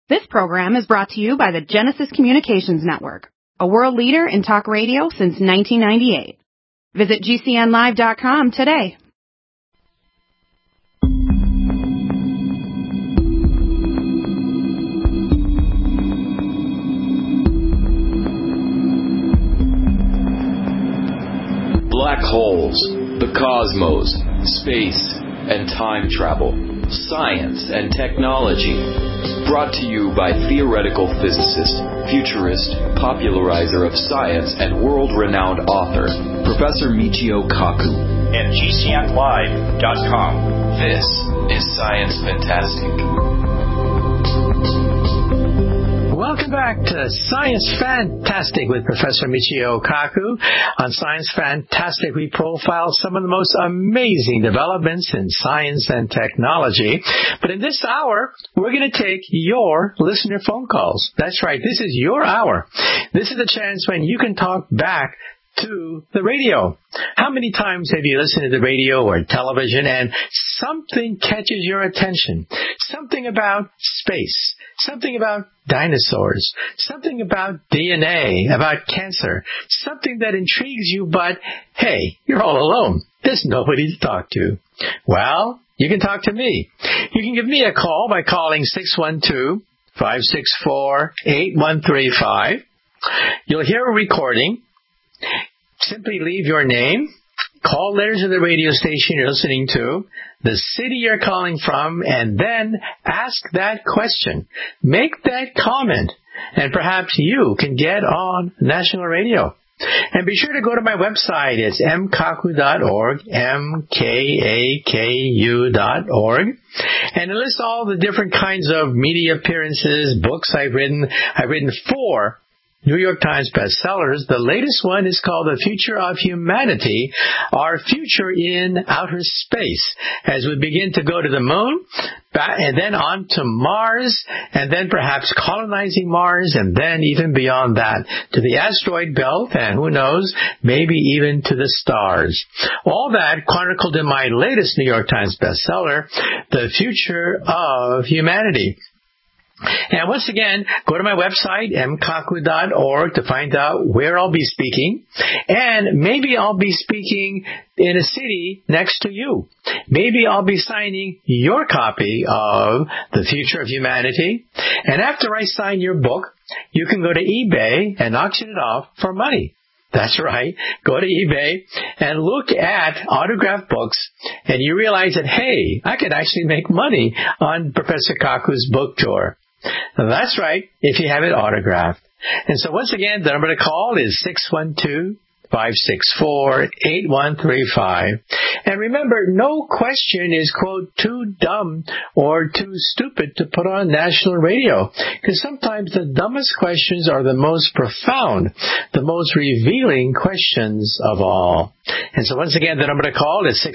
This program is brought to you by the Genesis Communications Network, a world leader in talk radio since 1998. Visit GCNlive.com today. Black holes, the cosmos, space, and time travel, science and technology. Brought to you by theoretical physicist, futurist, popularizer of science, and world-renowned author, Professor Michio Kaku. And GCNlive.com. This is Science Fantastic. Welcome back to Science Fantastic with Professor Michio Kaku. On Science Fantastic, we profile some of the most amazing developments in science and technology. But in this hour, we're going to take your listener phone calls. That's right, this is your hour. This is the chance when you can talk back to the radio. How many times have you listened to the radio or television and something catches your attention? Something about space, something about dinosaurs, something about DNA, about cancer, something that intrigues you, but hey, you're all alone. There's nobody to talk to. Well, you can talk to me. You can give me a call by calling 612-564-8135. You'll hear a recording. Simply leave your name, call letters of the radio station you're listening to, the city you're calling from, and then ask that question. Make that comment, and perhaps you can get on national radio. And be sure to go to my website. It's mkaku.org, mkaku.org. And it lists all the different kinds of media appearances, books I've written. I've written 4 New York Times bestsellers. The latest one is called The Future of Humanity, Our Future in Outer Space, as we begin to go to the moon, and then on to Mars, and then perhaps colonizing Mars, and then even beyond that to the asteroid belt, and who knows, maybe even to the stars. All that chronicled in my latest New York Times bestseller, The Future of Humanity. And once again, go to my website, mkaku.org, to find out where I'll be speaking. And maybe I'll be speaking in a city next to you. Maybe I'll be signing your copy of The Future of Humanity. And after I sign your book, you can go to eBay and auction it off for money. That's right. Go to eBay and look at autographed books, and you realize that, hey, I could actually make money on Professor Kaku's book tour. That's right, if you have it autographed. And so once again, the number to call is 612-564-8135. And remember, no question is, quote, too dumb or too stupid to put on national radio. Because sometimes the dumbest questions are the most profound, the most revealing questions of all. And so once again, the number to call is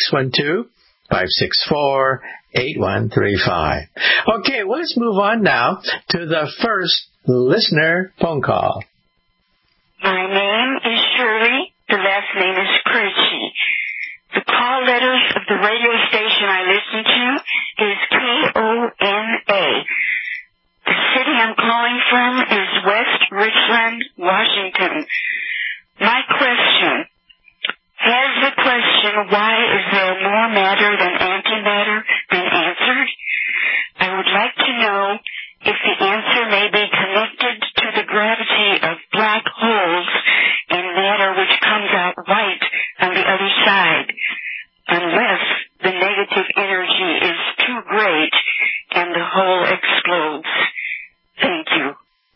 612-564-8135. Okay, well, let's move on now to the first listener phone call. My name is Shirley. The last name is Kirchie. The call letters of the radio station I listen to is KONA. The city I'm calling from is West Richland, Washington. My question: has the question, why is there more matter than antimatter, been answered? I would like to know if the answer may be connected to the gravity of black holes and matter which comes out white on the other side, unless the negative energy is too great and the hole explodes. Thank you.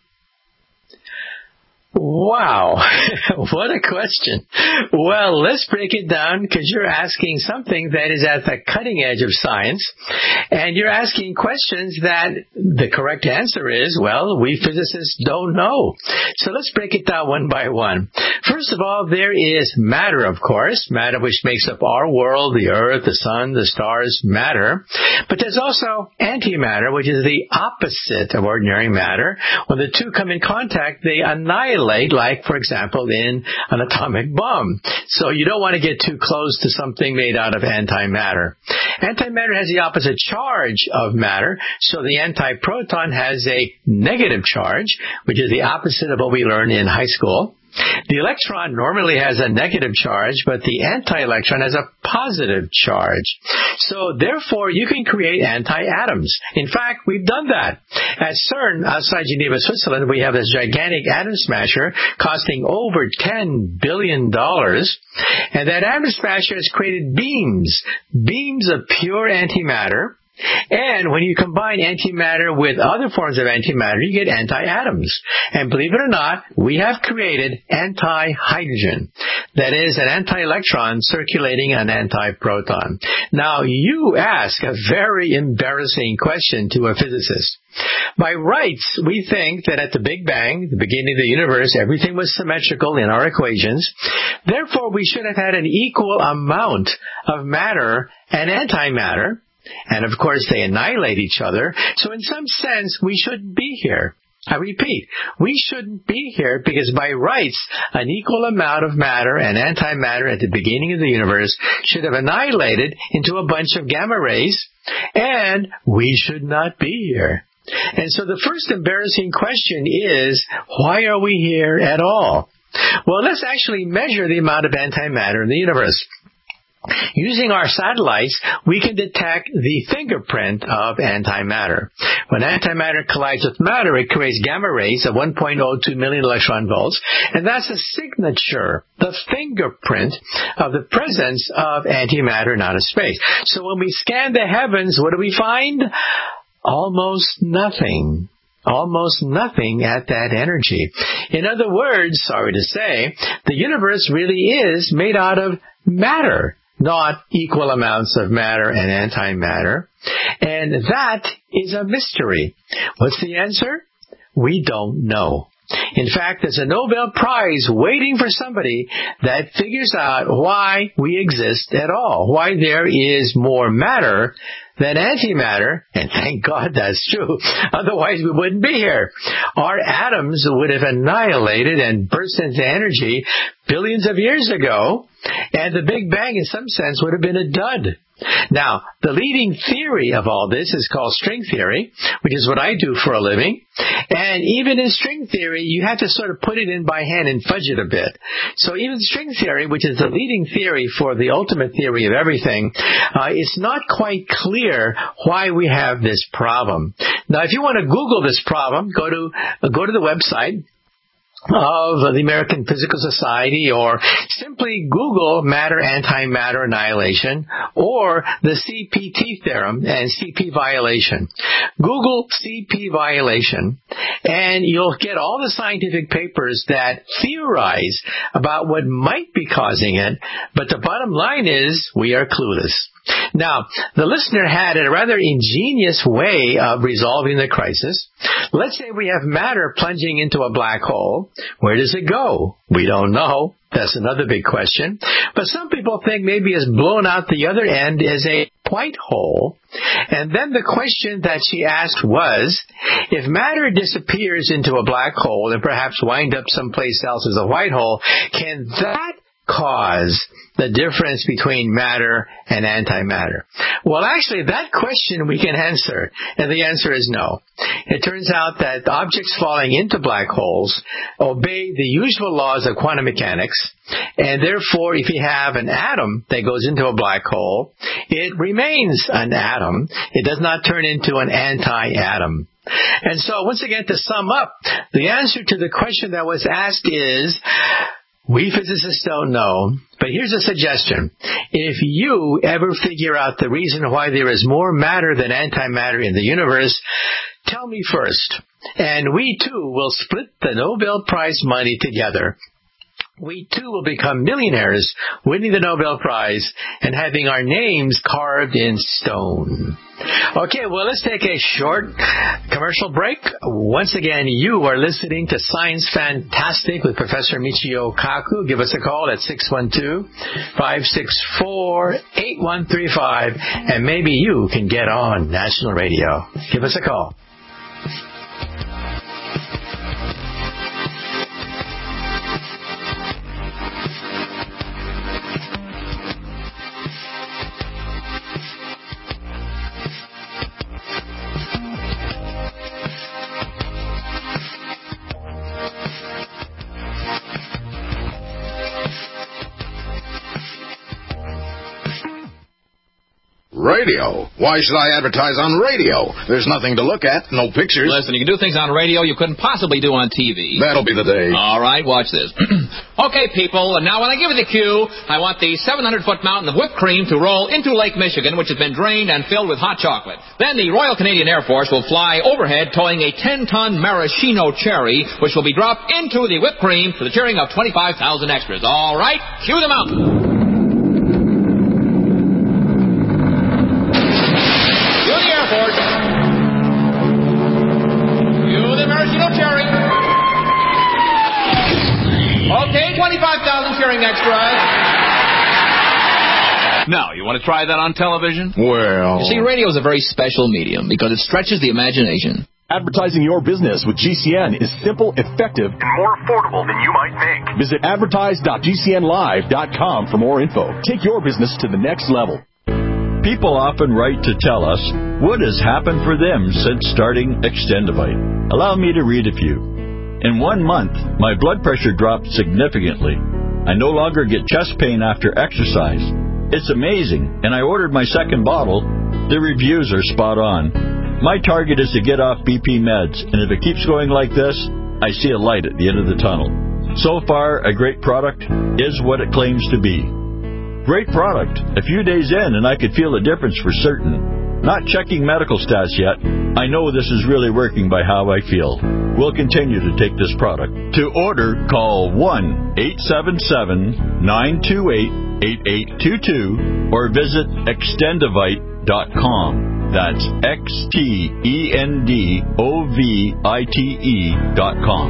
Wow, what a question. Well, let's break it down, because you're asking something that is at the cutting edge of science, and you're asking questions that the correct answer is, well, we physicists don't know. So let's break it down one by one. First of all, there is matter, of course, matter which makes up our world, the earth, the sun, the stars, matter. But there's also antimatter, which is the opposite of ordinary matter. When the two come in contact, they annihilate, like, for example, in an atomic bomb. So you don't want to get too close to something made out of antimatter. Antimatter has the opposite charge of matter, so the antiproton has a negative charge, which is the opposite of what we learned in high school. The electron normally has a negative charge, but the anti-electron has a positive charge. So therefore, you can create anti-atoms. In fact, we've done that. At CERN, outside Geneva, Switzerland, we have this gigantic atom smasher costing over $10 billion. And that atom smasher has created beams of pure antimatter. And when you combine antimatter with other forms of antimatter, you get anti-atoms. And believe it or not, we have created anti-hydrogen. That is, an anti-electron circulating an anti-proton. Now, you ask a very embarrassing question to a physicist. By rights, we think that at the Big Bang, the beginning of the universe, everything was symmetrical in our equations. Therefore, we should have had an equal amount of matter and antimatter. And of course, they annihilate each other. So in some sense, we shouldn't be here. I repeat, we shouldn't be here because by rights, an equal amount of matter and antimatter at the beginning of the universe should have annihilated into a bunch of gamma rays, and we should not be here. And so the first embarrassing question is, why are we here at all? Well, let's actually measure the amount of antimatter in the universe. Using our satellites, we can detect the fingerprint of antimatter. When antimatter collides with matter, it creates gamma rays of 1.02 million electron volts, and that's a signature, the fingerprint of the presence of antimatter in outer space. So when we scan the heavens, what do we find? Almost nothing. Almost nothing at that energy. In other words, sorry to say, the universe really is made out of matter, not equal amounts of matter and antimatter. And that is a mystery. What's the answer? We don't know. In fact, there's a Nobel Prize waiting for somebody that figures out why we exist at all, why there is more matter than antimatter, and thank God that's true. Otherwise, we wouldn't be here. Our atoms would have annihilated and burst into energy billions of years ago, and the Big Bang, in some sense, would have been a dud. Now, the leading theory of all this is called string theory, which is what I do for a living. And even in string theory, you have to sort of put it in by hand and fudge it a bit. So even string theory, which is the leading theory for the ultimate theory of everything, it's not quite clear why we have this problem. Now, if you want to Google this problem, go to the website of the American Physical Society, or simply Google matter antimatter annihilation or the CPT theorem and CP violation. Google CP violation and you'll get all the scientific papers that theorize about what might be causing it, but the bottom line is we are clueless. Now, the listener had a rather ingenious way of resolving the crisis. Let's say we have matter plunging into a black hole. Where does it go? We don't know. That's another big question. But some people think maybe it's blown out the other end as a white hole. And then the question that she asked was, if matter disappears into a black hole and perhaps wind up someplace else as a white hole, can that cause the difference between matter and antimatter? Well, actually, that question we can answer, and the answer is no. It turns out that objects falling into black holes obey the usual laws of quantum mechanics, and therefore, if you have an atom that goes into a black hole, it remains an atom. It does not turn into an anti-atom. And so, once again, to sum up, the answer to the question that was asked is, we physicists don't know, but here's a suggestion. If you ever figure out the reason why there is more matter than antimatter in the universe, tell me first. And we too will split the Nobel Prize money together. We too will become millionaires, winning the Nobel Prize and having our names carved in stone. Okay, well, let's take a short commercial break. Once again, you are listening to Science Fantastic with Professor Michio Kaku. Give us a call at 612-564-8135, and maybe you can get on national radio. Give us a call. Radio? Why should I advertise on radio? There's nothing to look at, no pictures. Listen, you can do things on radio you couldn't possibly do on TV. That'll be the day. All right, watch this. Okay, people, and now when I give you the cue, I want the 700-foot mountain of whipped cream to roll into Lake Michigan, which has been drained and filled with hot chocolate. Then the Royal Canadian Air Force will fly overhead towing a 10-ton maraschino cherry, which will be dropped into the whipped cream to the cheering of 25,000 extras. All right, cue the mountain. Okay, 25,000 cheering extras. Now, you want to try that on television? Well... You see, radio is a very special medium because it stretches the imagination. Advertising your business with GCN is simple, effective, and more affordable than you might think. Visit advertise.gcnlive.com for more info. Take your business to the next level. People often write to tell us what has happened for them since starting Extendivite. Allow me to read a few. In 1 month, my blood pressure dropped significantly. I no longer get chest pain after exercise. It's amazing, and I ordered my second bottle. The reviews are spot on. My target is to get off BP meds, and if it keeps going like this, I see a light at the end of the tunnel. So far, a great product is what it claims to be. Great product. A few days in, and I could feel a difference for certain. Not checking medical stats yet, I know this is really working by how I feel. We'll continue to take this product. To order, call 1-877-928-8822 or visit extendivite.com. That's XTENDOVITE.com.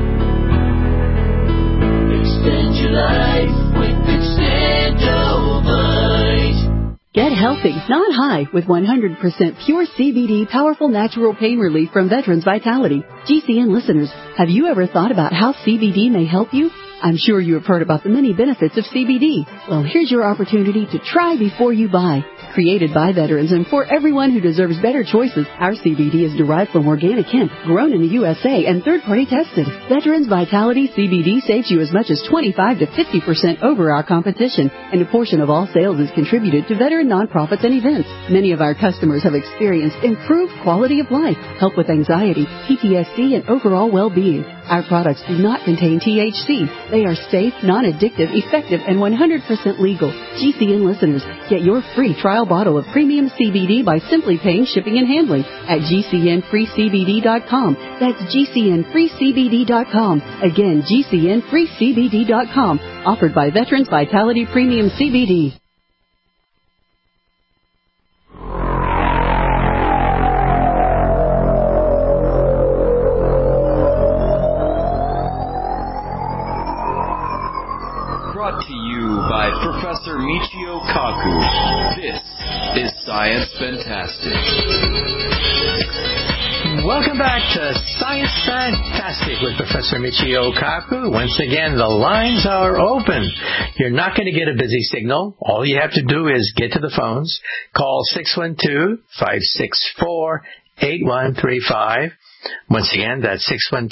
Extend your life with Extendovite. Get healthy, not high, with 100% pure CBD powerful natural pain relief from Veterans Vitality. GCN listeners, have you ever thought about how CBD may help you? I'm sure you have heard about the many benefits of CBD. Well, here's your opportunity to try before you buy. Created by veterans and for everyone who deserves better choices, our CBD is derived from organic hemp, grown in the USA, and third-party tested. Veterans Vitality CBD saves you as much as 25 to 50% over our competition, and a portion of all sales is contributed to veteran nonprofits and events. Many of our customers have experienced improved quality of life, help with anxiety, PTSD, and overall well-being. Our products do not contain THC. They are safe, non-addictive, effective, and 100% legal. GCN listeners, get your free trial bottle of premium CBD by simply paying shipping and handling at GCNFreeCBD.com. That's GCNFreeCBD.com. Again, GCNFreeCBD.com. Offered by Veterans Vitality Premium CBD. Brought to you by Professor Michio Kaku. This is Science Fantastic. Welcome back to Science Fantastic with Professor Michio Kaku. Once again, the lines are open. You're not going to get a busy signal. All you have to do is get to the phones. Call 612-564-8135. Once again, that's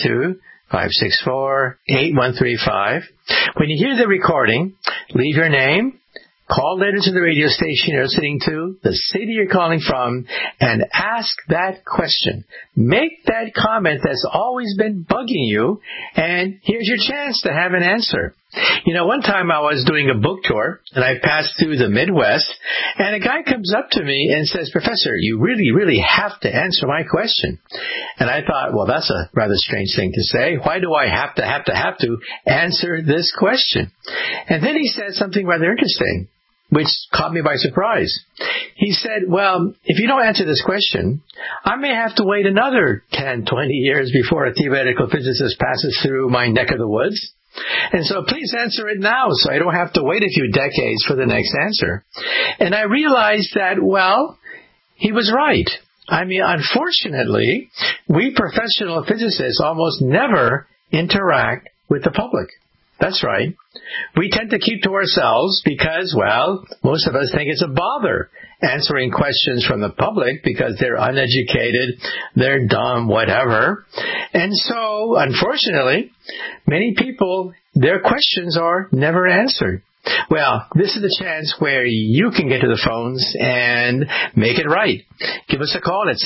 612-564-8135. When you hear the recording, leave your name, call later to the radio station you're listening to, the city you're calling from, and ask that question. Make that comment that's always been bugging you, and here's your chance to have an answer. You know, one time I was doing a book tour, and I passed through the Midwest, and a guy comes up to me and says, "Professor, you really, really have to answer my question." And I thought, well, that's a rather strange thing to say. Why do I have to answer this question? And then he said something rather interesting, which caught me by surprise. He said, well, if you don't answer this question, I may have to wait another 10, 20 years before a theoretical physicist passes through my neck of the woods. And so please answer it now so I don't have to wait a few decades for the next answer. And I realized that, well, he was right. I mean, unfortunately, we professional physicists almost never interact with the public. That's right. We tend to keep to ourselves because, well, most of us think it's a bother answering questions from the public because they're uneducated, they're dumb, whatever. And so, unfortunately, many people, their questions are never answered. Well, this is the chance where you can get to the phones and make it right. Give us a call at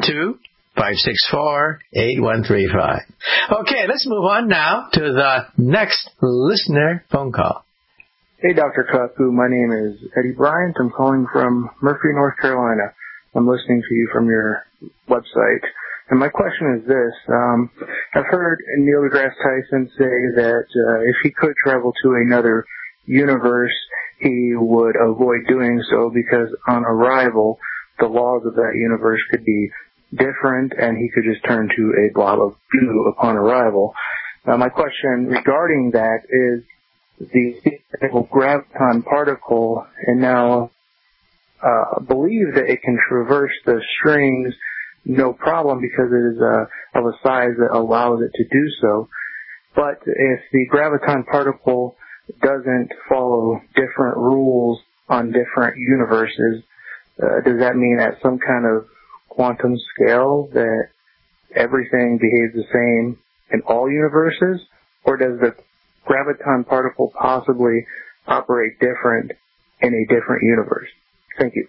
612-564-8135. Okay, let's move on now to the next listener phone call. Hey, Dr. Kaku. My name is Eddie Bryant. I'm calling from Murphy, North Carolina. I'm listening to you from your website. And my question is this. I've heard Neil deGrasse Tyson say that if he could travel to another universe, he would avoid doing so because on arrival, the laws of that universe could be different and he could just turn to a blob of goo upon arrival. My question regarding that is the graviton particle, and now believe that it can traverse the strings no problem because it is of a size that allows it to do so. But if the graviton particle doesn't follow different rules on different universes, does that mean at some kind of quantum scale that everything behaves the same in all universes? Or does the graviton particle possibly operate different in a different universe? Thank you.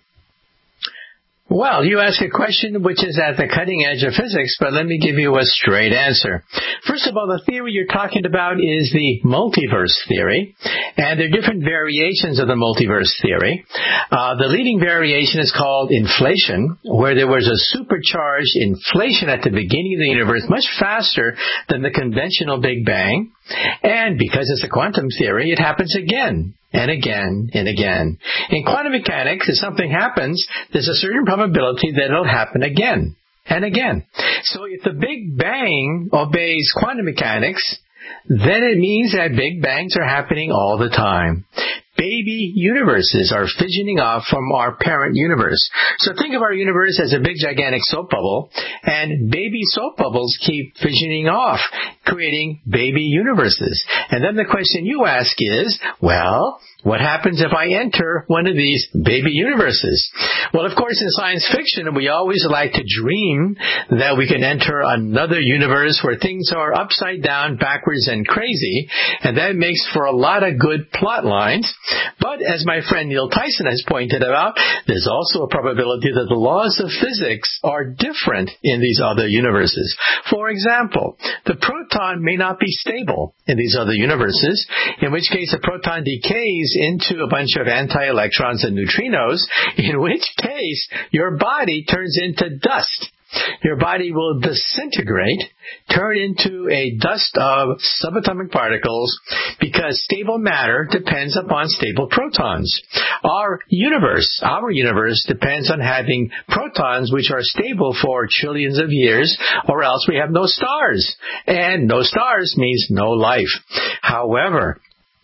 Well, you ask a question which is at the cutting edge of physics, but let me give you a straight answer. First of all, the theory you're talking about is the multiverse theory, and there are different variations of the multiverse theory. The leading variation is called inflation, where there was a supercharged inflation at the beginning of the universe, much faster than the conventional Big Bang. And because it's a quantum theory, it happens again and again and again. In quantum mechanics, if something happens, there's a certain probability that it'll happen again and again. So if the Big Bang obeys quantum mechanics, then it means that Big Bangs are happening all the time. Baby universes are fissioning off from our parent universe. So think of our universe as a big, gigantic soap bubble, and baby soap bubbles keep fissioning off, creating baby universes. And then the question you ask is, well, what happens if I enter one of these baby universes? Well, of course, in science fiction, we always like to dream that we can enter another universe where things are upside down, backwards, and crazy, and that makes for a lot of good plot lines. But as my friend Neil Tyson has pointed out, there's also a probability that the laws of physics are different in these other universes. For example, the proton may not be stable in these other universes, in which case a proton decays into a bunch of anti-electrons and neutrinos, in which case your body turns into dust. Your body will disintegrate, turn into a dust of subatomic particles, because stable matter depends upon stable protons. Our universe depends on having protons which are stable for trillions of years, or else we have no stars. And no stars means no life. However,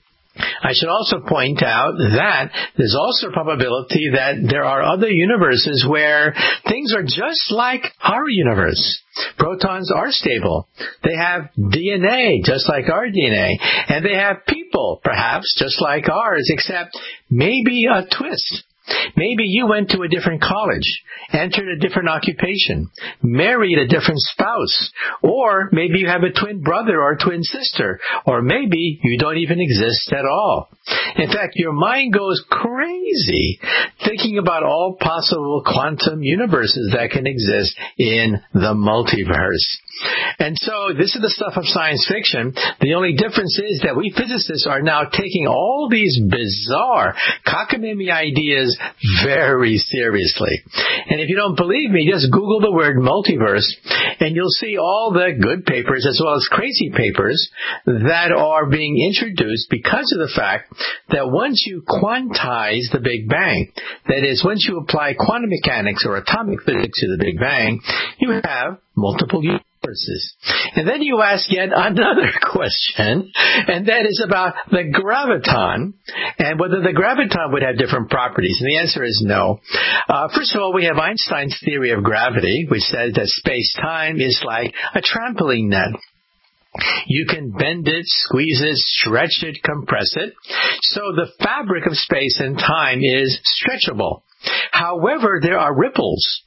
I should also point out that there's also a probability that there are other universes where things are just like our universe. Protons are stable. They have DNA just like our DNA. And they have people, perhaps, just like ours, except maybe a twist. Maybe you went to a different college, entered a different occupation, married a different spouse, or maybe you have a twin brother or twin sister, or maybe you don't even exist at all. In fact, your mind goes crazy thinking about all possible quantum universes that can exist in the multiverse. And so this is the stuff of science fiction. The only difference is that we physicists are now taking all these bizarre cockamamie ideas very seriously. And if you don't believe me, just Google the word multiverse, and you'll see all the good papers as well as crazy papers that are being introduced because of the fact that once you quantize the Big Bang, that is, once you apply quantum mechanics or atomic physics to the Big Bang, you have multiple universes. And then you ask yet another question, and that is about the graviton, and whether the graviton would have different properties. And the answer is no. First of all, we have Einstein's theory of gravity, which says that space-time is like a trampoline net. You can bend it, squeeze it, stretch it, compress it. So the fabric of space and time is stretchable. However, there are ripples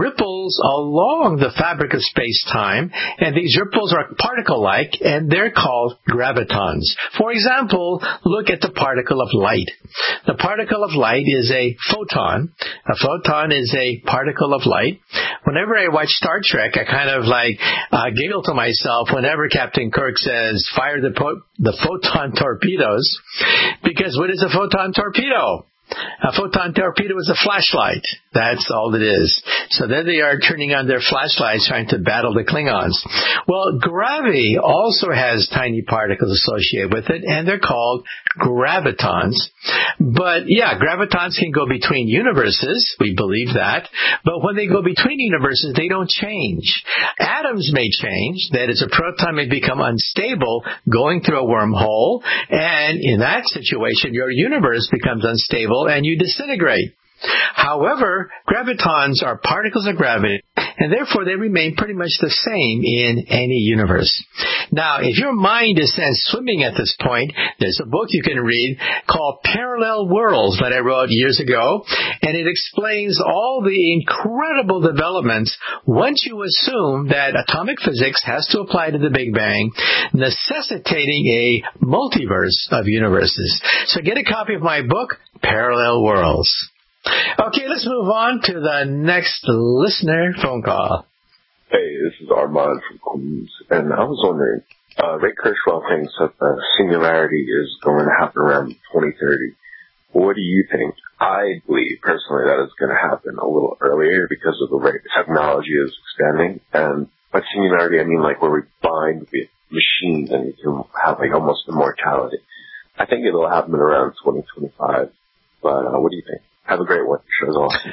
along the fabric of space-time, and these ripples are particle-like, and they're called gravitons. For example, look at the particle of light. The particle of light is a photon. A photon is a particle of light. Whenever I watch Star Trek, I kind of giggle to myself whenever Captain Kirk says, fire the photon torpedoes, because what is a photon torpedo? A photon torpedo is a flashlight. That's all it is. So there they are turning on their flashlights trying to battle the Klingons. Well, gravity also has tiny particles associated with it, and they're called gravitons. But yeah, gravitons can go between universes. We believe that. But when they go between universes, they don't change. Atoms may change. That is, a proton may become unstable going through a wormhole, and in that situation, your universe becomes unstable and you disintegrate. However, gravitons are particles of gravity, and therefore they remain pretty much the same in any universe. Now, if your mind is sent swimming at this point, there's a book you can read called Parallel Worlds that I wrote years ago, and it explains all the incredible developments once you assume that atomic physics has to apply to the Big Bang, necessitating a multiverse of universes. So get a copy of my book, Parallel Worlds. Okay, let's move on to the next listener phone call. Hey, this is Armand from Queens, and I was wondering, Ray Kurzweil thinks that the singularity is going to happen around 2030. What do you think? I believe, personally, that it's going to happen a little earlier because of the way technology is expanding. And by singularity, I mean like where we bind with machines and you can have like almost immortality. I think it'll happen around 2025. But what do you think? Have a great one. The show's awesome.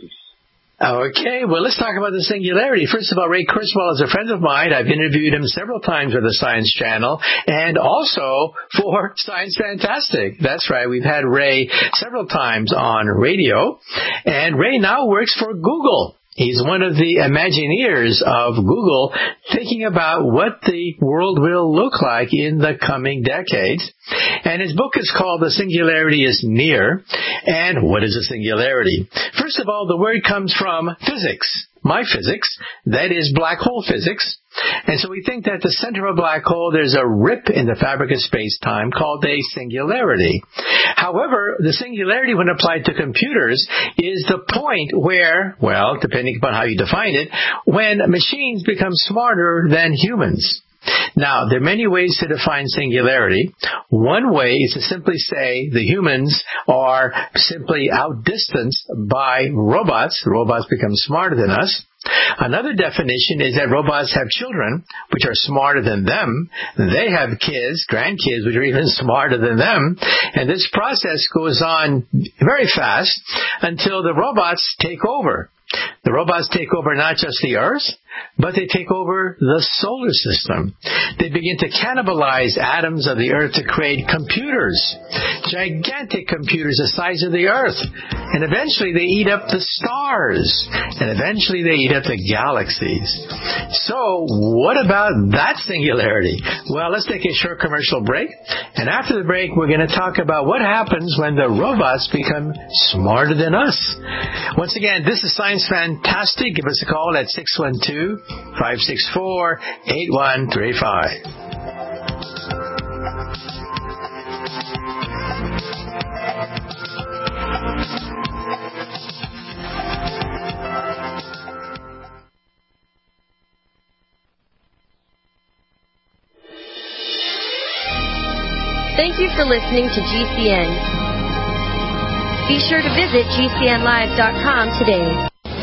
Okay, well, let's talk about the singularity. First of all, Ray Kurzweil is a friend of mine. I've interviewed him several times for the Science Channel and also for Science Fantastic. That's right. We've had Ray several times on radio, and Ray now works for Google. He's one of the Imagineers of Google, thinking about what the world will look like in the coming decades. And his book is called The Singularity is Near. And what is a singularity? First of all, the word comes from physics. My physics, that is black hole physics. And so we think that at the center of a black hole, there's a rip in the fabric of space-time called a singularity. However, the singularity when applied to computers is the point where, well, depending upon how you define it, when machines become smarter than humans. Now, there are many ways to define singularity. One way is to simply say the humans are simply outdistanced by robots. Robots become smarter than us. Another definition is that robots have children, which are smarter than them. They have kids, grandkids, which are even smarter than them. And this process goes on very fast until the robots take over. The robots take over not just the Earth, but they take over the solar system. They begin to cannibalize atoms of the Earth to create computers, gigantic computers the size of the Earth. And eventually they eat up the stars. And eventually they eat up the galaxies. So what about that singularity? Well, let's take a short commercial break. And after the break, we're going to talk about what happens when the robots become smarter than us. Once again, this is Science Fantastic. Give us a call at 612-564-8135. Thank you for listening to GCN. Be sure to visit GCNlive.com today.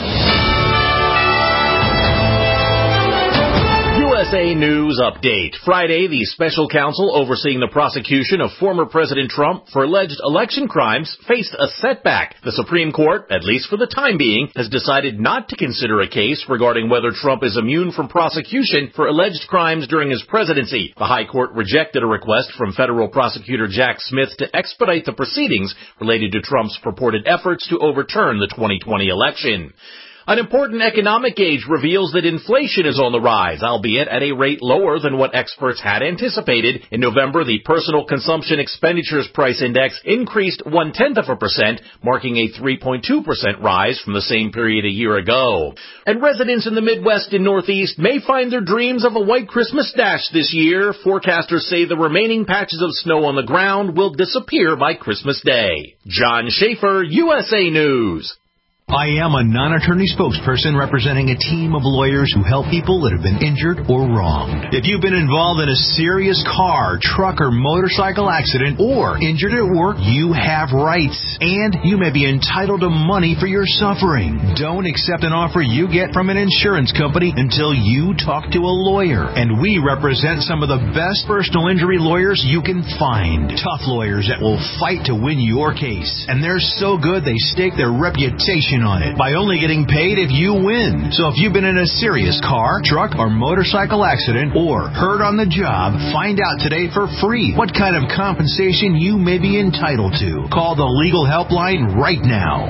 USA News Update. Friday, the special counsel overseeing the prosecution of former President Trump for alleged election crimes faced a setback. The Supreme Court, at least for the time being, has decided not to consider a case regarding whether Trump is immune from prosecution for alleged crimes during his presidency. The High Court rejected a request from federal prosecutor Jack Smith to expedite the proceedings related to Trump's purported efforts to overturn the 2020 election. An important economic gauge reveals that inflation is on the rise, albeit at a rate lower than what experts had anticipated. In November, the Personal Consumption Expenditures Price Index increased 0.1%, marking a 3.2% rise from the same period a year ago. And residents in the Midwest and Northeast may find their dreams of a white Christmas dash this year. Forecasters say the remaining patches of snow on the ground will disappear by Christmas Day. John Schaefer, USA News. I am a non-attorney spokesperson representing a team of lawyers who help people that have been injured or wronged. If you've been involved in a serious car, truck, or motorcycle accident or injured at work, you have rights, and you may be entitled to money for your suffering. Don't accept an offer you get from an insurance company until you talk to a lawyer, and we represent some of the best personal injury lawyers you can find. Tough lawyers that will fight to win your case, and they're so good they stake their reputation on it by only getting paid if you win. So if you've been in a serious car, truck, or motorcycle accident or hurt on the job, find out today for free what kind of compensation you may be entitled to. Call the legal helpline right now.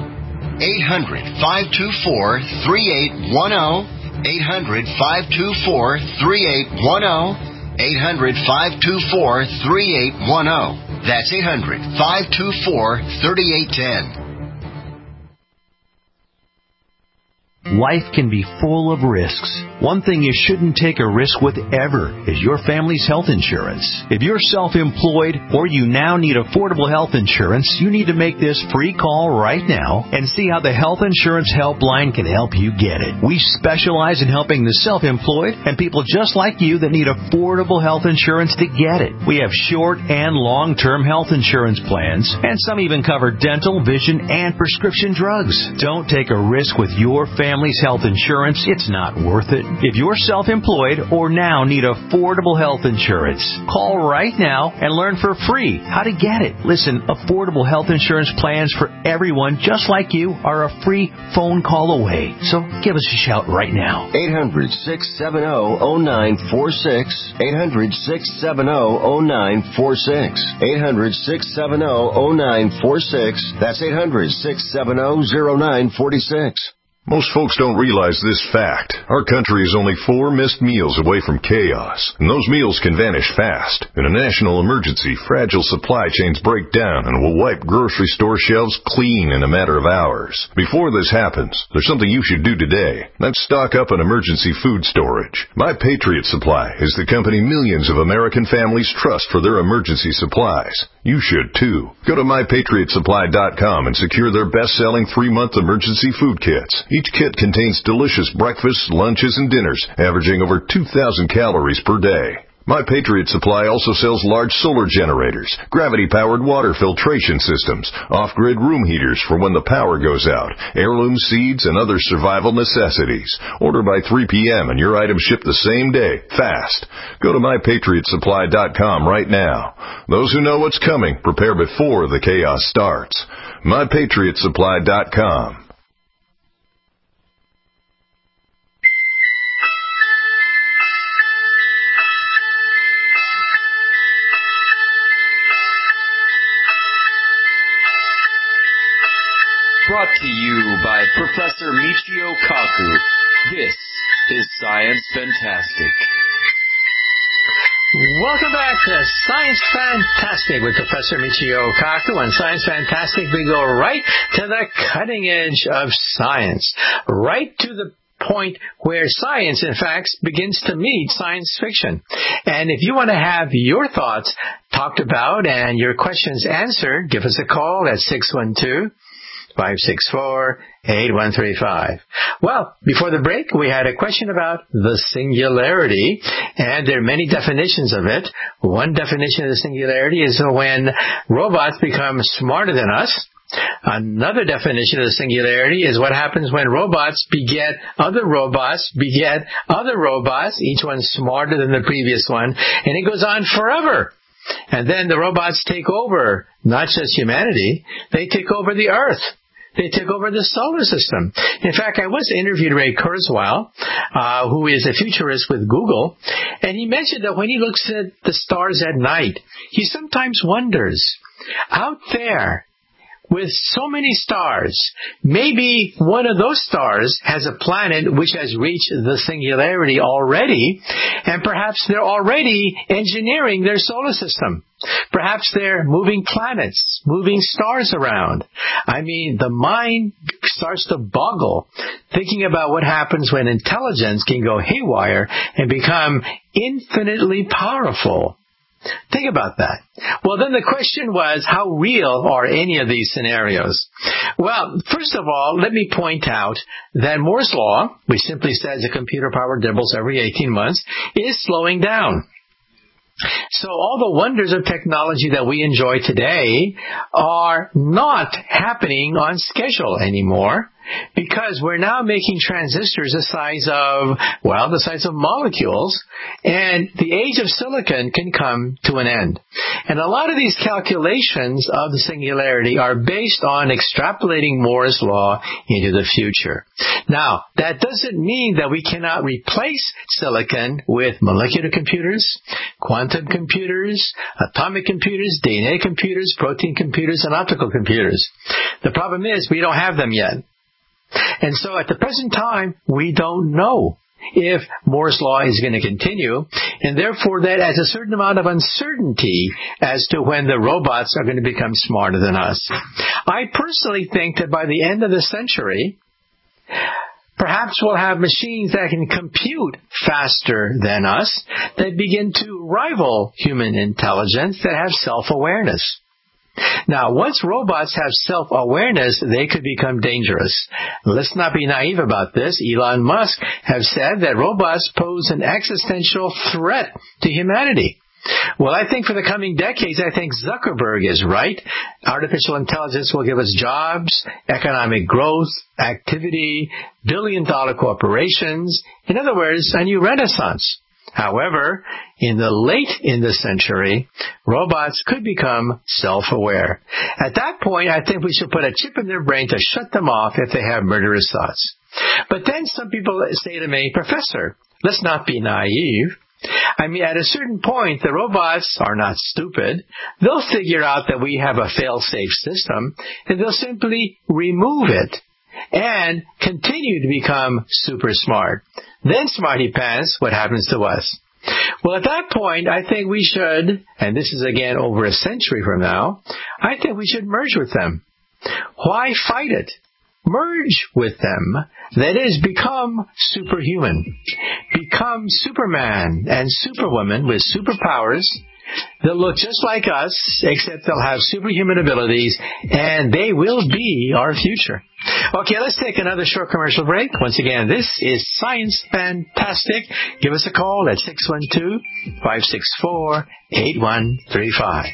800-524-3810. 800-524-3810. 800-524-3810. That's 800-524-3810. Life can be full of risks. One thing you shouldn't take a risk with ever is your family's health insurance. If you're self-employed or you now need affordable health insurance, you need to make this free call right now and see how the Health Insurance Helpline can help you get it. We specialize in helping the self-employed and people just like you that need affordable health insurance to get it. We have short and long-term health insurance plans, and some even cover dental, vision, and prescription drugs. Don't take a risk with your family's health insurance. It's not worth it. If you're self-employed or now need affordable health insurance, call right now and learn for free how to get it. Listen, affordable health insurance plans for everyone just like you are a free phone call away. So give us a shout right now. 800-670-0946. 800-670-0946. 800-670-0946. That's 800-670-0946. Most folks don't realize this fact. Our country is only 4 missed meals away from chaos, and those meals can vanish fast. In a national emergency, fragile supply chains break down and will wipe grocery store shelves clean in a matter of hours. Before this happens, there's something you should do today. That's stock up on emergency food storage. My Patriot Supply is the company millions of American families trust for their emergency supplies. You should too. Go to MyPatriotSupply.com and secure their best-selling 3-month emergency food kits. Each kit contains delicious breakfasts, lunches, and dinners, averaging over 2,000 calories per day. My Patriot Supply also sells large solar generators, gravity-powered water filtration systems, off-grid room heaters for when the power goes out, heirloom seeds, and other survival necessities. Order by 3 p.m. and your items ship the same day, fast. Go to MyPatriotSupply.com right now. Those who know what's coming prepare before the chaos starts. MyPatriotSupply.com. Brought to you by Professor Michio Kaku. This is Science Fantastic. Welcome back to Science Fantastic with Professor Michio Kaku. On Science Fantastic, we go right to the cutting edge of science, right to the point where science, in fact, begins to meet science fiction. And if you want to have your thoughts talked about and your questions answered, give us a call at 612-564-8135. Well, before the break, we had a question about the singularity, and there are many definitions of it. One definition of the singularity is when robots become smarter than us. Another definition of the singularity is what happens when robots beget other robots, each one smarter than the previous one, and it goes on forever. And then the robots take over, not just humanity, they take over the Earth. They took over the solar system. In fact, I once interviewed Ray Kurzweil, who is a futurist with Google, and he mentioned that when he looks at the stars at night, he sometimes wonders, out there, with so many stars, maybe one of those stars has a planet which has reached the singularity already, and perhaps they're already engineering their solar system. Perhaps they're moving planets, moving stars around. I mean, the mind starts to boggle thinking about what happens when intelligence can go haywire and become infinitely powerful. Think about that. Well, then the question was, how real are any of these scenarios? Well, first of all, let me point out that Moore's Law, which simply says a computer power doubles every 18 months, is slowing down. So all the wonders of technology that we enjoy today are not happening on schedule anymore, because we're now making transistors the size of molecules, and the age of silicon can come to an end. And a lot of these calculations of the singularity are based on extrapolating Moore's Law into the future. Now, that doesn't mean that we cannot replace silicon with molecular computers, quantum computers, atomic computers, DNA computers, protein computers, and optical computers. The problem is we don't have them yet. And so at the present time, we don't know if Moore's Law is going to continue, and therefore that adds a certain amount of uncertainty as to when the robots are going to become smarter than us. I personally think that by the end of the century, perhaps we'll have machines that can compute faster than us, that begin to rival human intelligence, that have self-awareness. Now, once robots have self-awareness, they could become dangerous. Let's not be naive about this. Elon Musk has said that robots pose an existential threat to humanity. Well, I think for the coming decades, I think Zuckerberg is right. Artificial intelligence will give us jobs, economic growth, activity, billion-dollar corporations. In other words, a new renaissance. However, in the century, robots could become self-aware. At that point, I think we should put a chip in their brain to shut them off if they have murderous thoughts. But then some people say to me, Professor, let's not be naive. I mean, at a certain point, the robots are not stupid. They'll figure out that we have a fail-safe system, and they'll simply remove it and continue to become super smart. Then, smarty pants, what happens to us? Well, at that point, I think we should, and this is again over a century from now, I think we should merge with them. Why fight it? Merge with them. That is, become superhuman. Become Superman and Superwoman with superpowers. They'll look just like us, except they'll have superhuman abilities, and they will be our future. Okay, let's take another short commercial break. Once again, this is Science Fantastic. Give us a call at 612-564-8135.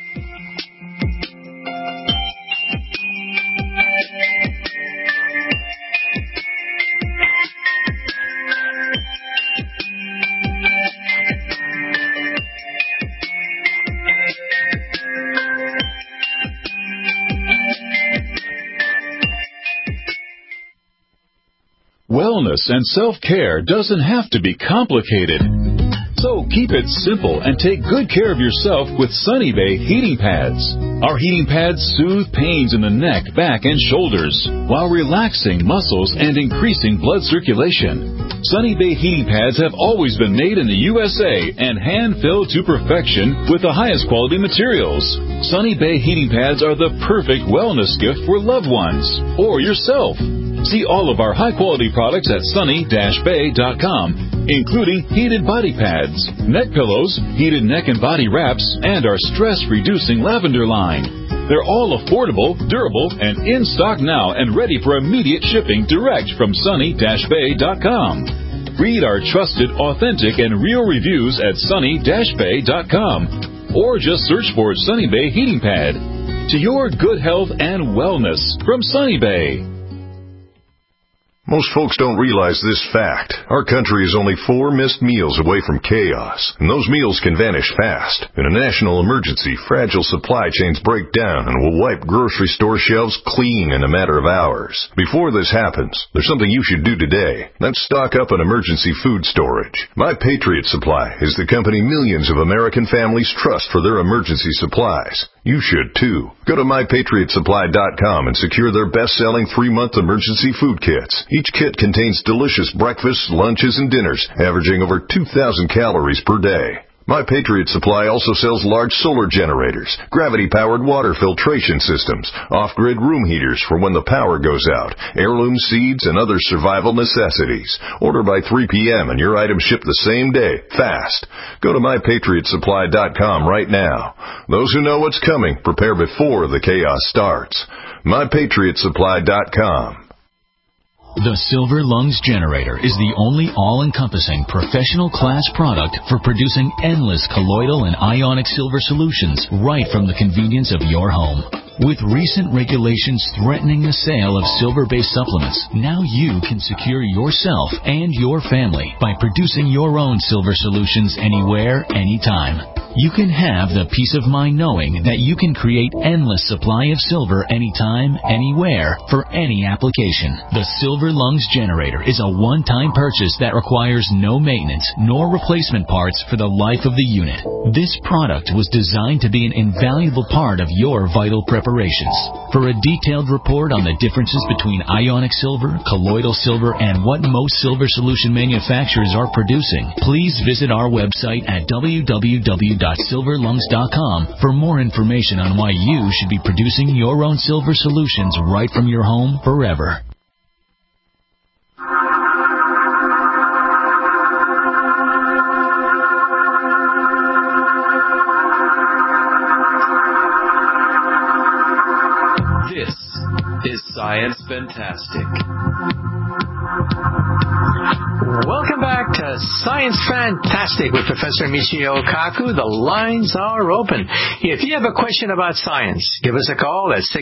Wellness and self-care doesn't have to be complicated. So keep it simple and take good care of yourself with Sunny Bay heating pads. Our heating pads soothe pains in the neck, back, and shoulders while relaxing muscles and increasing blood circulation. Sunny Bay heating pads have always been made in the USA and hand-filled to perfection with the highest quality materials. Sunny Bay heating pads are the perfect wellness gift for loved ones or yourself. See all of our high-quality products at sunny-bay.com, including heated body pads, neck pillows, heated neck and body wraps, and our stress-reducing lavender line. They're all affordable, durable, and in stock now and ready for immediate shipping direct from sunny-bay.com. Read our trusted, authentic, and real reviews at sunny-bay.com, or just search for Sunny Bay Heating Pad. To your good health and wellness from Sunny Bay. Most folks don't realize this fact. Our country is only 4 missed meals away from chaos, and those meals can vanish fast. In a national emergency, fragile supply chains break down and will wipe grocery store shelves clean in a matter of hours. Before this happens, there's something you should do today. That's stock up on emergency food storage. My Patriot Supply is the company millions of American families trust for their emergency supplies. You should, too. Go to MyPatriotSupply.com and secure their best-selling 3-month emergency food kits. Each kit contains delicious breakfasts, lunches, and dinners, averaging over 2,000 calories per day. My Patriot Supply also sells large solar generators, gravity-powered water filtration systems, off-grid room heaters for when the power goes out, heirloom seeds, and other survival necessities. Order by 3 p.m. and your items ship the same day, fast. Go to MyPatriotSupply.com right now. Those who know what's coming prepare before the chaos starts. MyPatriotSupply.com. The Silver Lungs Generator is the only all-encompassing professional class product for producing endless colloidal and ionic silver solutions right from the convenience of your home. With recent regulations threatening the sale of silver-based supplements, now you can secure yourself and your family by producing your own silver solutions anywhere, anytime. You can have the peace of mind knowing that you can create endless supply of silver anytime, anywhere, for any application. The Silver Lungs Generator is a one-time purchase that requires no maintenance nor replacement parts for the life of the unit. This product was designed to be an invaluable part of your vital preparations. For a detailed report on the differences between ionic silver, colloidal silver, and what most silver solution manufacturers are producing, please visit our website at www.silverlungs.com for more information on why you should be producing your own silver solutions right from your home forever. This is Science Fantastic. Welcome back to Science Fantastic with Professor Michio Kaku. The lines are open. If you have a question about science, give us a call at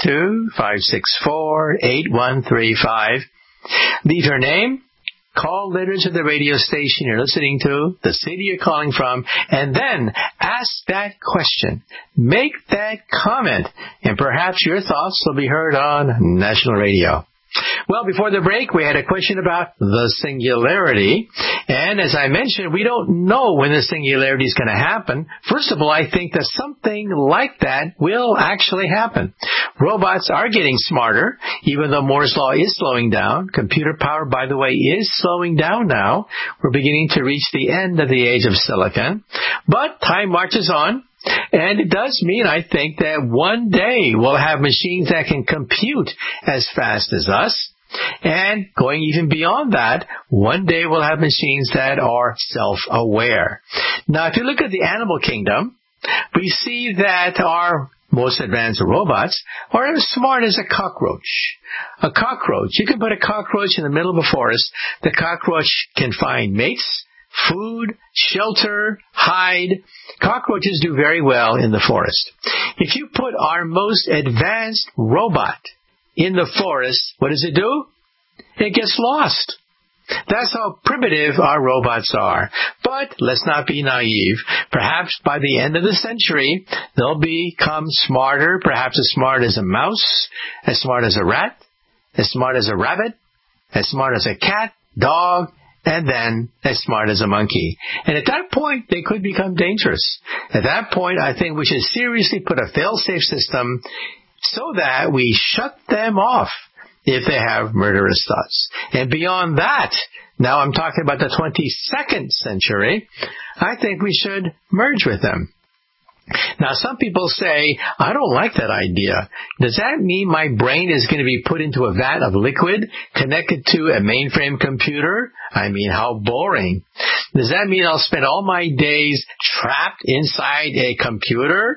612-564-8135. Leave your name, call letters to the radio station you're listening to, the city you're calling from, and then ask that question. Make that comment, and perhaps your thoughts will be heard on national radio. Well, before the break, we had a question about the singularity. And as I mentioned, we don't know when the singularity is going to happen. First of all, I think that something like that will actually happen. Robots are getting smarter, even though Moore's Law is slowing down. Computer power, by the way, is slowing down now. We're beginning to reach the end of the age of silicon. But time marches on. And it does mean, I think, that one day we'll have machines that can compute as fast as us. And going even beyond that, one day we'll have machines that are self-aware. Now, if you look at the animal kingdom, we see that our most advanced robots are as smart as a cockroach. A cockroach, you can put a cockroach in the middle of a forest. The cockroach can find mates, food, shelter, hide. Cockroaches do very well in the forest. If you put our most advanced robot in the forest, what does it do? It gets lost. That's how primitive our robots are. But let's not be naive. Perhaps by the end of the century, they'll become smarter, perhaps as smart as a mouse, as smart as a rat, as smart as a rabbit, as smart as a cat, dog, and then as smart as a monkey. And at that point, they could become dangerous. At that point, I think we should seriously put a fail-safe system so that we shut them off if they have murderous thoughts. And beyond that, now I'm talking about the 22nd century, I think we should merge with them. Now, some people say, I don't like that idea. Does that mean my brain is going to be put into a vat of liquid connected to a mainframe computer? I mean, how boring. Does that mean I'll spend all my days trapped inside a computer?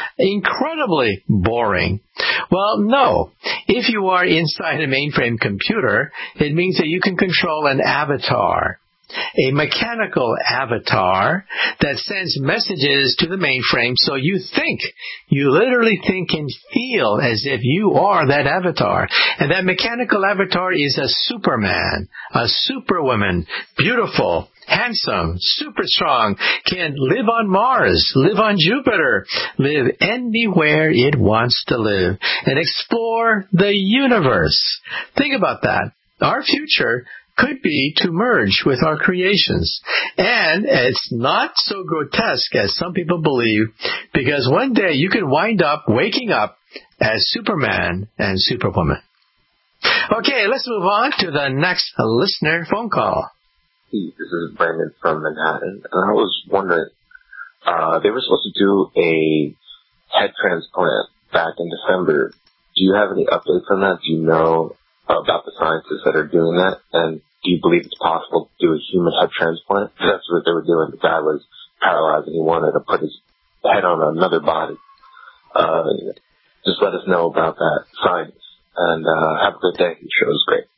Incredibly boring. Well, no. If you are inside a mainframe computer, it means that you can control an avatar. a mechanical avatar that sends messages to the mainframe so you literally think and feel as if you are that avatar. And that mechanical avatar is a Superman, a Superwoman, beautiful, handsome, super strong, can live on Mars, live on Jupiter, live anywhere it wants to live, and explore the universe. Think about that. Our future could be to merge with our creations. And it's not so grotesque as some people believe, because one day you could wind up waking up as Superman and Superwoman. Okay, let's move on to the next listener phone call. This is Brandon from Manhattan, and I was wondering, they were supposed to do a head transplant back in December. Do you have any updates on that? Do you know about the scientists that are doing that? And do you believe it's possible to do a human head transplant? That's what they were doing. The guy was paralyzed and he wanted to put his head on another body. Just let us know about that science. And have a good day. The show is great.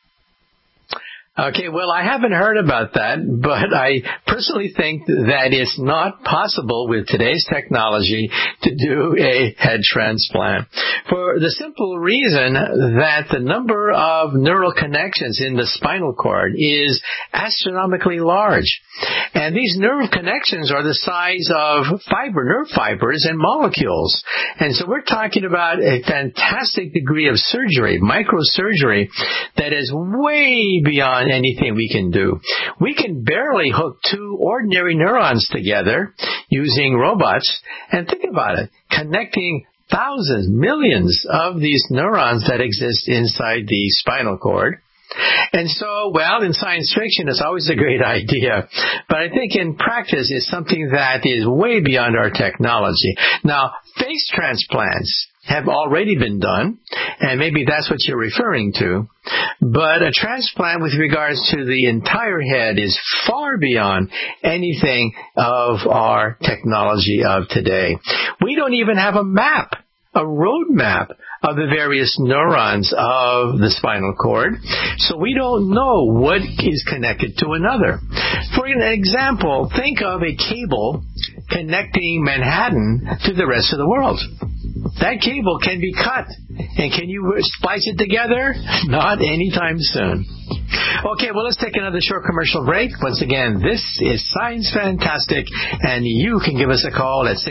Okay, well, I haven't heard about that, but I personally think that it's not possible with today's technology to do a head transplant. For the simple reason that the number of neural connections in the spinal cord is astronomically large. And these nerve connections are the size of nerve fibers and molecules. And so we're talking about a fantastic degree of surgery, microsurgery, that is way beyond anything we can do. We can barely hook two ordinary neurons together using robots, and think about it, connecting thousands, millions of these neurons that exist inside the spinal cord. And so, well, in science fiction, it's always a great idea. But I think in practice, it's something that is way beyond our technology. Now, face transplants have already been done, and maybe that's what you're referring to. But a transplant with regards to the entire head is far beyond anything of our technology of today. We don't even have a road map of the various neurons of the spinal cord, so we don't know what is connected to another. For an example, think of a cable connecting Manhattan to the rest of the world. That cable can be cut, and can you splice it together? Not anytime soon. Okay, well, let's take another short commercial break. Once again, this is Science Fantastic, and you can give us a call at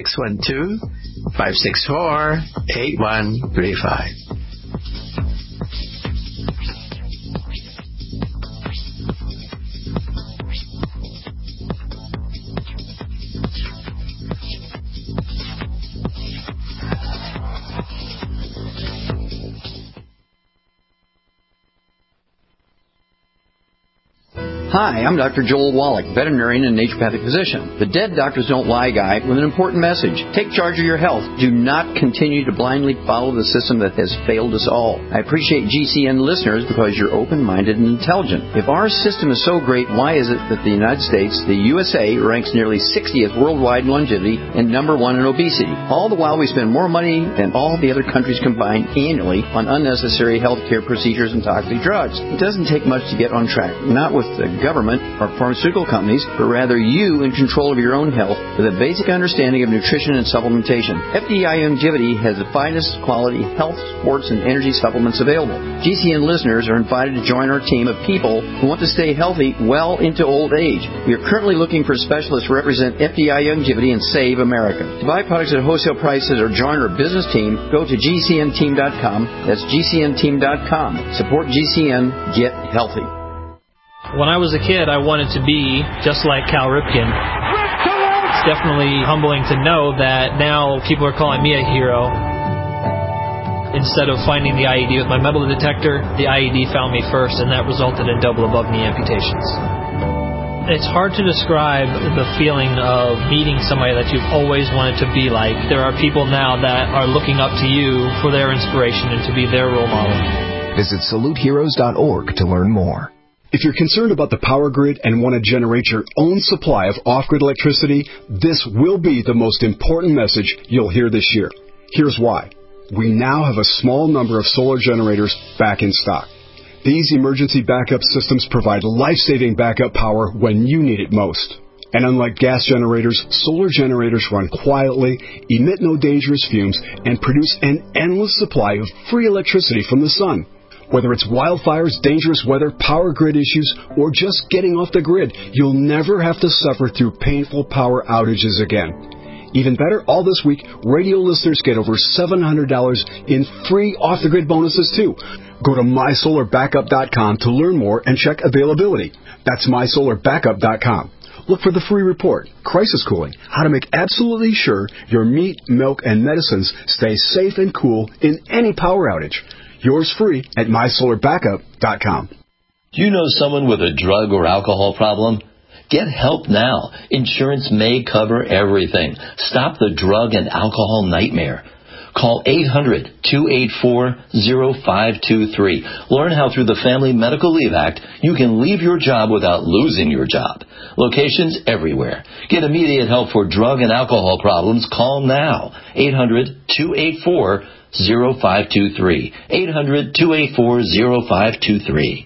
612-564-8135. Hi, I'm Dr. Joel Wallach, veterinarian and naturopathic physician. The Dead Doctors Don't Lie guy with an important message. Take charge of your health. Do not continue to blindly follow the system that has failed us all. I appreciate GCN listeners because you're open-minded and intelligent. If our system is so great, why is it that the United States, the USA, ranks nearly 60th worldwide in longevity and number 1 in obesity? All the while we spend more money than all the other countries combined annually on unnecessary healthcare procedures and toxic drugs. It doesn't take much to get on track. Not with the government or pharmaceutical companies, but rather you in control of your own health with a basic understanding of nutrition and supplementation. FDI Longevity has the finest quality health, sports, and energy supplements available. GCN listeners are invited to join our team of people who want to stay healthy well into old age. We are currently looking for specialists to represent FDI Longevity and Save America. To buy products at wholesale prices or join our business team, go to GCNteam.com. That's GCNteam.com. Support GCN. Get healthy. When I was a kid, I wanted to be just like Cal Ripken. It's definitely humbling to know that now people are calling me a hero. Instead of finding the IED with my metal detector, the IED found me first, and that resulted in double above-knee amputations. It's hard to describe the feeling of meeting somebody that you've always wanted to be like. There are people now that are looking up to you for their inspiration and to be their role model. Visit SaluteHeroes.org to learn more. If you're concerned about the power grid and want to generate your own supply of off-grid electricity, this will be the most important message you'll hear this year. Here's why. We now have a small number of solar generators back in stock. These emergency backup systems provide life-saving backup power when you need it most. And unlike gas generators, solar generators run quietly, emit no dangerous fumes, and produce an endless supply of free electricity from the sun. Whether it's wildfires, dangerous weather, power grid issues, or just getting off the grid, you'll never have to suffer through painful power outages again. Even better, all this week, radio listeners get over $700 in free off-the-grid bonuses, too. Go to MySolarBackup.com to learn more and check availability. That's MySolarBackup.com. Look for the free report, Crisis Cooling, how to make absolutely sure your meat, milk, and medicines stay safe and cool in any power outage. Yours free at MySolarBackup.com. Do you know someone with a drug or alcohol problem? Get help now. Insurance may cover everything. Stop the drug and alcohol nightmare. Call 800-284-0523. Learn how through the Family Medical Leave Act you can leave your job without losing your job. Locations everywhere. Get immediate help for drug and alcohol problems. Call now. 800-284-0523. 800-284-0523.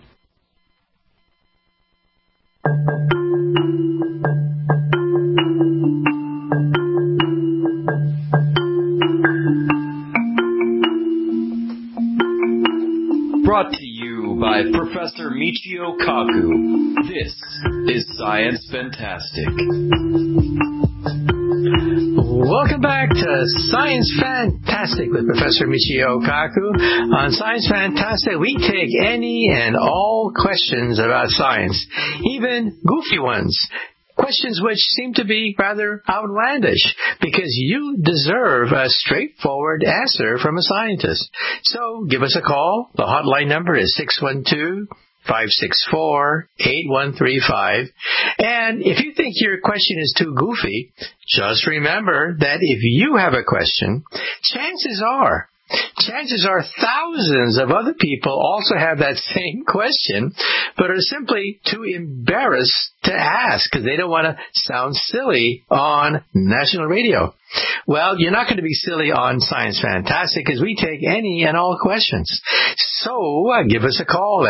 Brought to you by Professor Michio Kaku. This is Science Fantastic. Welcome back to Science Fantastic with Professor Michio Kaku. On Science Fantastic, we take any and all questions about science, even goofy ones. Questions which seem to be rather outlandish, because you deserve a straightforward answer from a scientist. So give us a call. The hotline number is 612-564-8135. And if you think your question is too goofy, just remember that if you have a question, chances are thousands of other people also have that same question, but are simply too embarrassed to ask because they don't want to sound silly on national radio. Well, you're not going to be silly on Science Fantastic because we take any and all questions. So give us a call at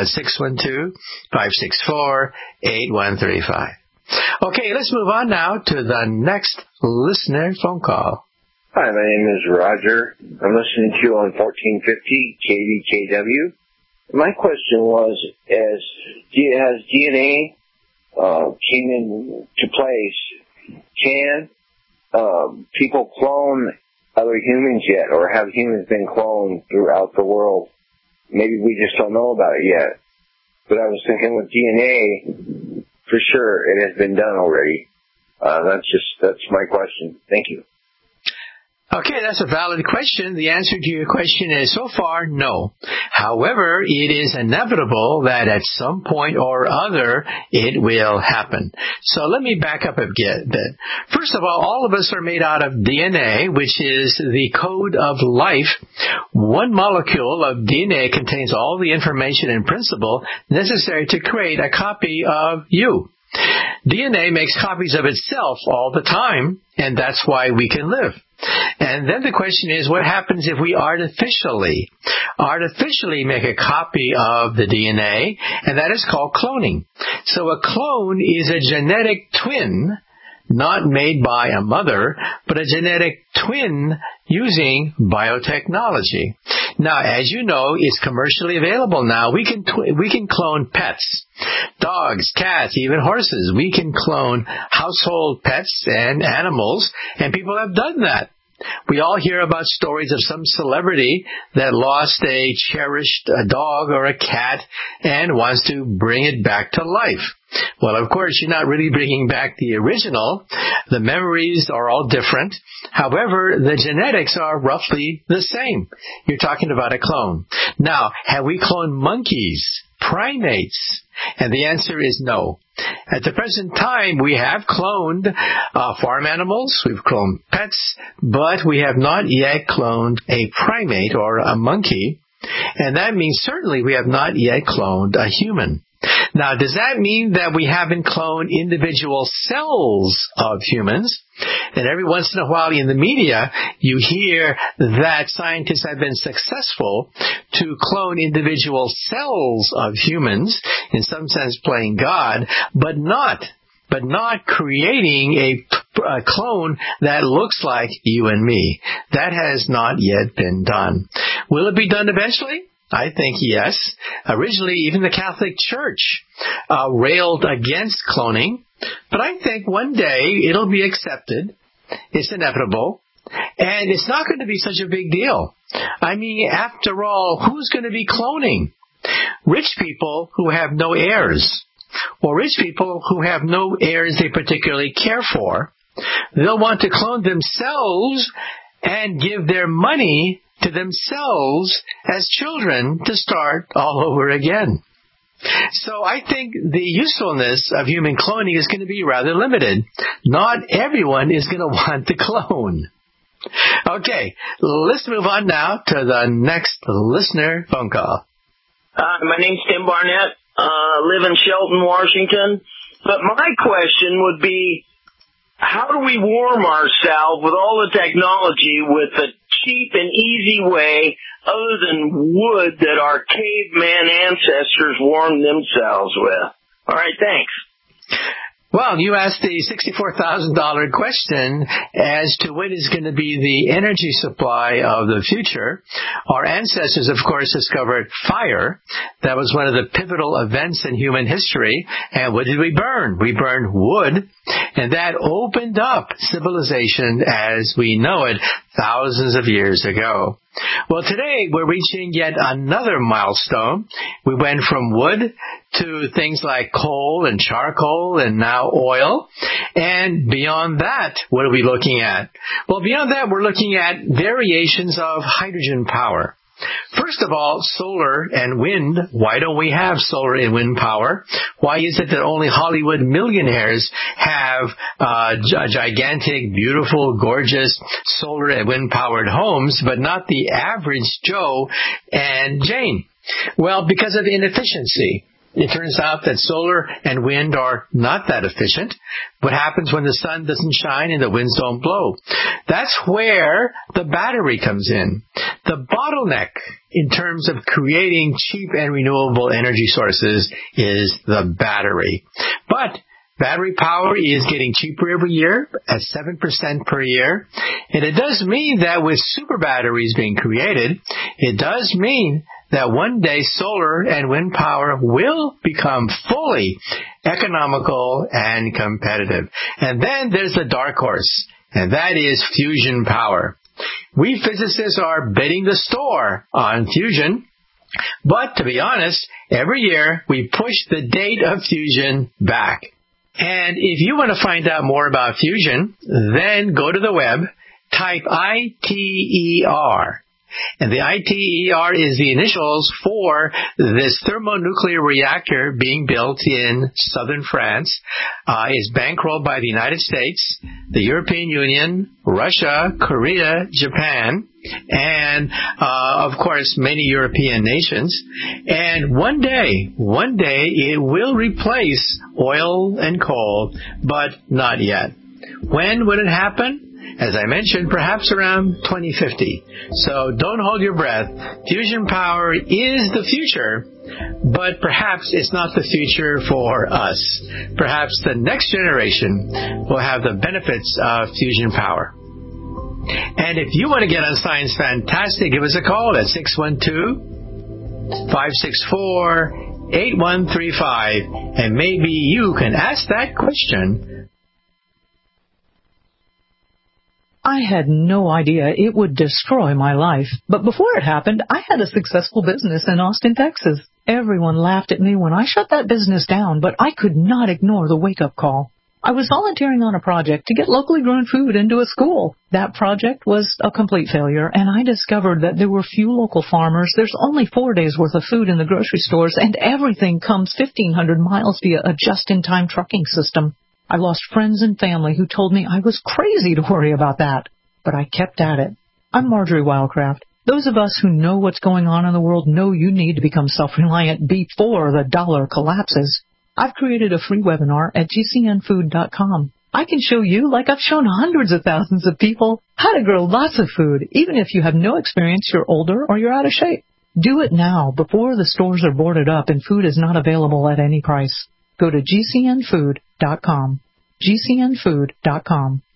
612-564-8135. Okay, let's move on now to the next listener phone call. Hi, my name is Roger. I'm listening to you on 1450 KDKW. My question was, as DNA came into place, can people clone other humans yet, or have humans been cloned throughout the world? Maybe we just don't know about it yet. But I was thinking with DNA, for sure it has been done already. That's my question. Thank you. Okay, that's a valid question. The answer to your question is so far, no. However, it is inevitable that at some point or other it will happen. So let me back up a bit. First of all of us are made out of DNA, which is the code of life. One molecule of DNA contains all the information and principle necessary to create a copy of you. DNA makes copies of itself all the time, and that's why we can live. And then the question is, what happens if we artificially make a copy of the DNA, and that is called cloning. So a clone is a genetic twin, not made by a mother, but a genetic twin using biotechnology. Now, as you know, it's commercially available now. We can clone pets, dogs, cats, even horses. We can clone household pets and animals, and people have done that. We all hear about stories of some celebrity that lost a cherished dog or a cat and wants to bring it back to life. Well, of course, you're not really bringing back the original. The memories are all different. However, the genetics are roughly the same. You're talking about a clone. Now, have we cloned monkeys, primates? And the answer is no. At the present time, we have cloned farm animals, we've cloned pets, but we have not yet cloned a primate or a monkey. And that means certainly we have not yet cloned a human. Now, does that mean that we haven't cloned individual cells of humans? And every once in a while in the media, you hear that scientists have been successful to clone individual cells of humans, in some sense playing God, but not creating a clone that looks like you and me. That has not yet been done. Will it be done eventually? I think yes. Originally, even the Catholic Church railed against cloning, but I think one day it'll be accepted. It's inevitable, and it's not going to be such a big deal. I mean, after all, who's going to be cloning? Rich people who have no heirs, or rich people who have no heirs they particularly care for. They'll want to clone themselves and give their money to themselves as children to start all over again. So I think the usefulness of human cloning is going to be rather limited. Not everyone is going to want to clone. Okay, let's move on now to the next listener phone call. My name's Tim Barnett. Live in Shelton, Washington. But my question would be, how do we warm ourselves with all the technology with a cheap and easy way other than wood that our caveman ancestors warmed themselves with? All right, thanks. Well, you asked the $64,000 question as to what is going to be the energy supply of the future. Our ancestors, of course, discovered fire. That was one of the pivotal events in human history. And what did we burn? We burned wood. And that opened up civilization as we know it thousands of years ago. Well, today we're reaching yet another milestone. We went from wood to things like coal and charcoal and now oil. And beyond that, what are we looking at? Well, beyond that, we're looking at variations of hydrogen power. First of all, solar and wind. Why don't we have solar and wind power? Why is it that only Hollywood millionaires have gigantic, beautiful, gorgeous solar and wind powered homes, but not the average Joe and Jane? Well, because of inefficiency. It turns out that solar and wind are not that efficient. What happens when the sun doesn't shine and the winds don't blow? That's where the battery comes in. The bottleneck in terms of creating cheap and renewable energy sources is the battery. But battery power is getting cheaper every year at 7% per year. And it does mean that with super batteries being created, it does mean that one day solar and wind power will become fully economical and competitive. And then there's the dark horse, and that is fusion power. We physicists are betting the store on fusion, but to be honest, every year we push the date of fusion back. And if you want to find out more about fusion, then go to the web, type ITER. And the ITER is the initials for this thermonuclear reactor being built in southern France. It's bankrolled by the United States, the European Union, Russia, Korea, Japan, and, of course, many European nations. And one day it will replace oil and coal, but not yet. When would it happen? As I mentioned, perhaps around 2050. So don't hold your breath. Fusion power is the future, but perhaps it's not the future for us. Perhaps the next generation will have the benefits of fusion power. And if you want to get on Science Fantastic, give us a call at 612-564-8135, and maybe you can ask that question. I had no idea it would destroy my life. But before it happened, I had a successful business in Austin, Texas. Everyone laughed at me when I shut that business down, but I could not ignore the wake-up call. I was volunteering on a project to get locally grown food into a school. That project was a complete failure, and I discovered that there were few local farmers. There's only 4 days' worth of food in the grocery stores, and everything comes 1,500 miles via a just-in-time trucking system. I lost friends and family who told me I was crazy to worry about that. But I kept at it. I'm Marjorie Wildcraft. Those of us who know what's going on in the world know you need to become self-reliant before the dollar collapses. I've created a free webinar at GCNfood.com. I can show you, like I've shown hundreds of thousands of people, how to grow lots of food, even if you have no experience, you're older, or you're out of shape. Do it now, before the stores are boarded up and food is not available at any price. Go to GCNfood.com. GCNfood.com.